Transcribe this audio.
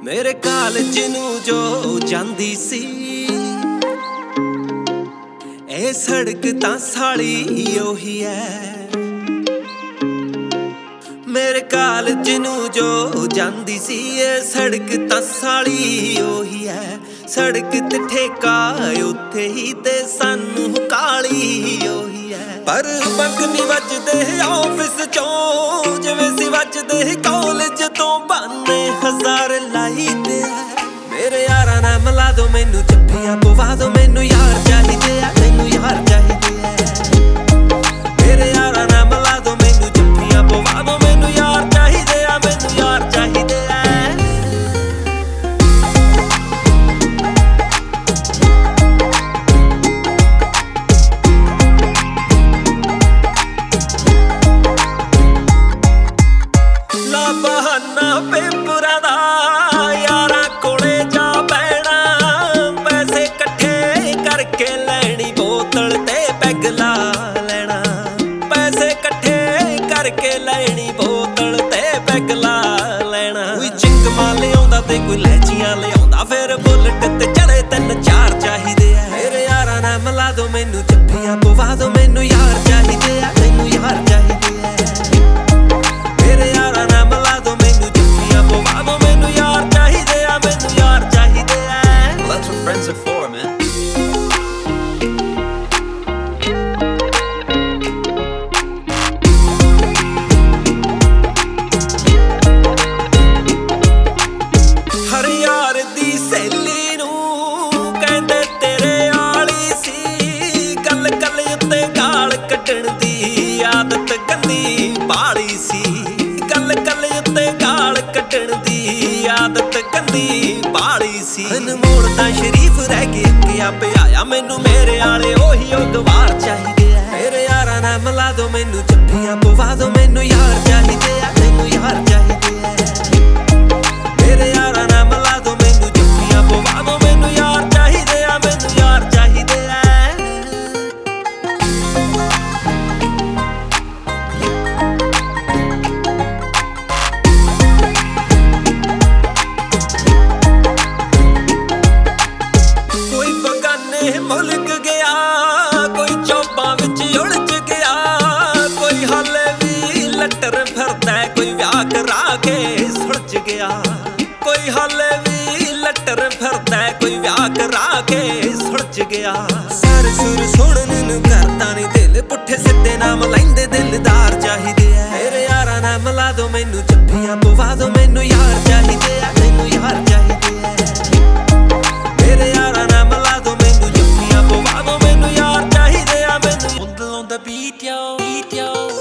ਮੇਰੇ ਕਾਲਜ ਨੂੰ ਜੋ ਜਾਂਦੀ ਸੀ ਇਹ ਸੜਕ ਤਾਂ ਸਾਲੀ ਉਹੀ ਐ। ਮੇਰੇ ਕਾਲਜ ਨੂੰ ਜੋ ਜਾਂਦੀ ਸੀ ਇਹ ਸੜਕ ਤਾਂ ਸਾਲੀ ਉਹੀ ਐ। ਸੜਕ ਤੇ ਠੇਕਾ ਉੱਥੇ ਹੀ ਤੇ ਸਾਨੂੰ ਕਾਲੀ ਉਹੀ ਐ। ਪਰ ਬੰਕ ਨੀ ਵੱਜਦੇ ਆਫਿਸ ਚੋਂ ਜਿਵੇਂ ਸੀ ਵੱਜਦੇ ਕਾਲਜ ਤੋਂ ਬਾਨੇ ਹਜ਼ਾਰ ਲਾਈਦੇ ਆ। ਮੇਰੇ ਯਾਰਾਂ ਨਾਲ ਮਿਲਾ ਦੋ ਮੈਨੂੰ ਜੱਫੀਆਂ ਪਵਾ ਦੋ ਮੈਨੂੰ ਯਾਰ ਚਾਹੀਦੇ ਆ ਮੈਨੂੰ ਯਾਰ ਚਾਹੀਦੇ ਆ। ਮੇਰੇ ਯਾਰਾਂ ਨਾਲ ਮਿਲਾ ਦੋ ਮੈਨੂੰ ਜੱਫੀਆਂ ਪਵਾ ਦੋ ਮੈਨੂੰ ਯਾਰ ਚਾਹੀਦੇ ਆ ਮੈਨੂੰ ਯਾਰ ਚਾਹੀਦੇ ਆ। ਲਾ ਬਹਾਨਾ ਪੇਪਰਾਂ ਦਾ ਯਾਰਾਂ ਕੋਲੇ ਜਾ ਬਹਿਣਾ ਪੈਸੇ ਇਕੱਠੇ ਕਰਕੇ ਲੈਣੀ ਬੋਤਲ ਤੇ ਪੈਗ ਲਾ ਲੈਣਾ। ਪੈਸੇ ਇਕੱਠੇ ਕਰਕੇ ਲੈਣੀ ਬੋਤਲ ਤੇ ਪੈਗ ਲਾ ਲੈਣਾ। ਕੋਈ ਚਿੰਗਮਾ ਲਿਆਉਂਦਾ ਤੇ ਕੋਈ ਲੈਚੀਆਂ ਲਿਆਉਂਦਾ ਫਿਰ ਬੁਲਟ ਤੇ ਚੜੇ ਤਿੰਨ ਚਾਰ ਚਾਹੀਦੇ ਆ। ਮੇਰੇ ਯਾਰਾਂ ਨਾਲ ਮਿਲਾ ਦੋ ਮੈਨੂੰ ਜੱਫੀਆਂ ਪਵਾ ਦੋ ਮੈਨੂੰ ਯਾਰ ਚਾਹੀਦੇ ਆ ਮੈਨੂੰ ਯਾਰ ਚਾਹੀਦੇ ਆ। ਮੇਰੇ ਯਾਰਾਂ ਨਾਲ ਮਿਲਾ ਦੋ ਮੈਨੂੰ ਜੱਫੀਆਂ ਪਵਾ ਦੋ ਮੈਨੂੰ ਯਾਰ ਚਾਹੀਦੇ ਆ ਮੈਨੂੰ ਯਾਰ ਚਾਹੀਦੇ ਆ। That's what friends are for, man. ਹਰ ਯਾਰ ਦੀ ਸਹੇਲੀ ਨੂੰ ਕਹਿੰਦੇ ਤੇਰੇ ਆਲੀ ਸੀ। ਗੱਲ ਗੱਲ ਉੱਤੇ ਗਾਲ ਕੱਢਣ ਦੀ ਆਦਤ ਗੰਦੀ ਬਾਲੀ ਸੀ। ਗੱਲ ਗੱਲ ਉੱਤੇ ਗਾਲ ਕੱਢਣ ਦੀ ਆਦਤ ਗੰਦੀ ਬਾਲੀ ਸੀ। ਅਨਮੋਲ ਤਾਂ ਸ਼ਰੀਫ ਰਹਿ ਕੇ ਅੱਕਿਆ ਪਿਆਇਆ ਮੈਨੂੰ ਮੇਰੇ ਆਲੇ ਉਹੀ ਉਹ ਗਵਾਰ ਚਾਹੀਦੇ ਆ। ਮੇਰੇ ਯਾਰਾਂ ਨਾਲ ਮਿਲਾ ਦੋ ਮੈਨੂੰ ਜੱਫੀਆਂ ਪਵਾ ਦੋ ਮੈਨੂੰ ਯਾਰ ਚਾਹੀਦੇ ਆ ਮੈਨੂੰ ਯਾਰ ਚਾਹੀਦੇ ਆ। ਮੇਰੇ ਯਾਰਾਂ ਨਾਲ ਮਿਲਾ ਦੋ ਮੈਨੂੰ ਜੱਫੀਆਂ ਪਵਾ ਦੋ ਮੈਨੂੰ ਯਾਰ ਚਾਹੀਦੇ ਆ ਮੈਨੂੰ ਯਾਰ ਚਾਹੀਦੇ ਆ। ਕੋਈ ਬਗਾਨੇ ਮੁਲਕ ਗਿਆ ਕੋਈ ਚੌਪਾਂ ਵਿੱਚ ਉਲਝ ਗਿਆ। ਕੋਈ ਹਾਲੇ ਵੀ ਲੱਟਰ ਫਿਰਦਾ ਕੋਈ ਵਿਆਹ ਕਰਾ ਕੇ ਸੁਲਝ ਗਿਆ। ਕੋਈ ਹਾਲੇ ਵੀ ਲੱਟਰ ਫਿਰਦਾ ਕੋਈ ਵਿਆਹ ਕਰਾ ਕੇ ਸੁਲਝ ਗਿਆ। ਸਰ ਸੁਰ ਸੁਣਨ ਨੂੰ ਕਰਦਾ ਨੀ ਦਿਲ ਪੁੱਠੇ ਸਿੱਧੇ ਨਾਮ ਲੈਂਦੇ ਦਿਲਦਾਰ ਚਾਹੀਦੇ ਆ। ਮੇਰੇ ਯਾਰਾਂ ਨਾਲ ਮਿਲਾ ਦੋ ਮੈਨੂੰ ਜੱਫੀਆਂ ਪਵਾ ਦੋ ਮੈਨੂੰ ਯਾਰ ਚਾਹੀਦੇ ਆ ਮੈਨੂੰ ਯਾਰ ਚਾਹੀਦੇ ਆ। ਮੇਰੇ ਯਾਰਾਂ ਨਾਲ ਮਿਲਾ ਦੋ ਮੈਨੂੰ ਜੱਫੀਆਂ ਪਵਾ ਦੋ ਮੈਨੂੰ ਯਾਰ ਚਾਹੀਦੇ ਆ ਮੈਨੂੰ। On the beat yo